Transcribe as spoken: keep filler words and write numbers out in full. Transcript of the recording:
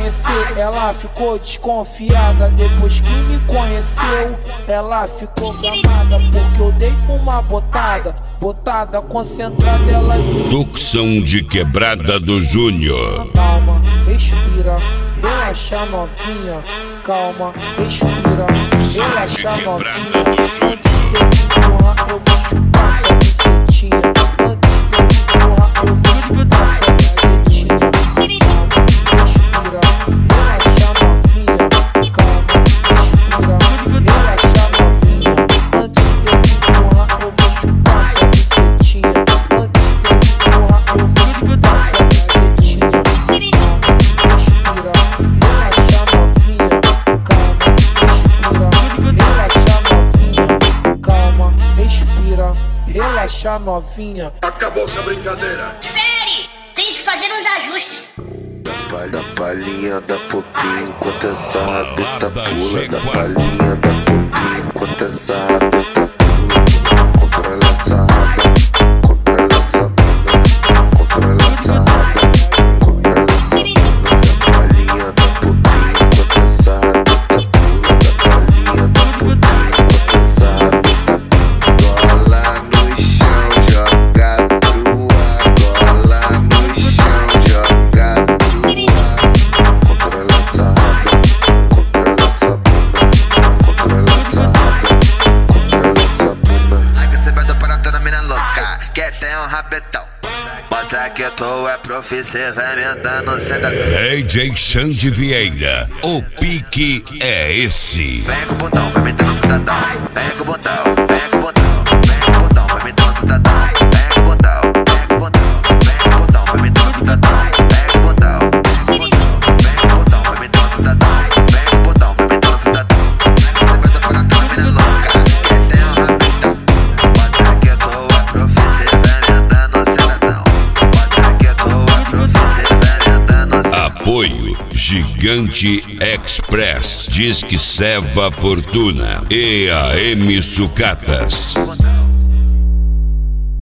conhecer, ela ficou desconfiada. Depois que me conheceu, ela ficou gamada, porque eu dei uma botada, botada concentrada, ela... Tucson de Quebrada do Júnior. Calma, respira, relaxa novinha. Calma, respira, relaxa novinha. Antes de eu empurrar, eu vou chupar sua bucetinha. Antes de eu empurrar, eu vou chupar sua bucetinha. Calma, respira, relaxa novinha. Calma, respira, relaxa novinha. Antes de eu empurrar, eu vou chupar sua bucetinha. Antes de eu empurrar, eu vou chupar sua bucetinha. Calma, respira, relaxa novinha. Calma, relaxa novinha. Acabou essa brincadeira. Espere! Tenho que fazer uns ajustes. Da palhinha da pouquinho enquanto essa rabeta pula. Da palhinha da pouquinho enquanto essa rabeta pula. Compra ela essa raba, compra ela essa bunda, compra ela essa raba, compra ela essa bunda. Da palhinha da pouquinho enquanto essa rabeta pula. Da palhinha da pouquinho enquanto essa rabeta pula. Gola no chão, joga pro ar. Gola no chão, joga pro ar. Compra ela essa raba, compra ela essa bunda, compra ela essa raba, compra ela essa bunda. Ai que cê vai dar para toda mina louca, que tem um rabetão. Mostra que tu é profi, cê vai me andando sentadão. D J Xande Vieira, o pique é esse. Vem com o botão, vai meter no cidadão. Vem com o botão, vem com o botão, vem com o botão, vai meter no cidadão. Vem com o botão, vem com o botão, vem com o botão, vai meter no cidadão. Vem com o botão, vem com o botão, vem com o botão, vai meter no cidadão. Vem com o botão, vai meter no cidadão. Ai que cê vai dar para toda mina louca, que tem um rabetão. Mostra que tu é profi, cê vai me andando cidadão. Mostra que tu é profi, cê vai me andando cidadão. Apoio Gigante Express, Disque Seva Fortuna e A M Sucatas.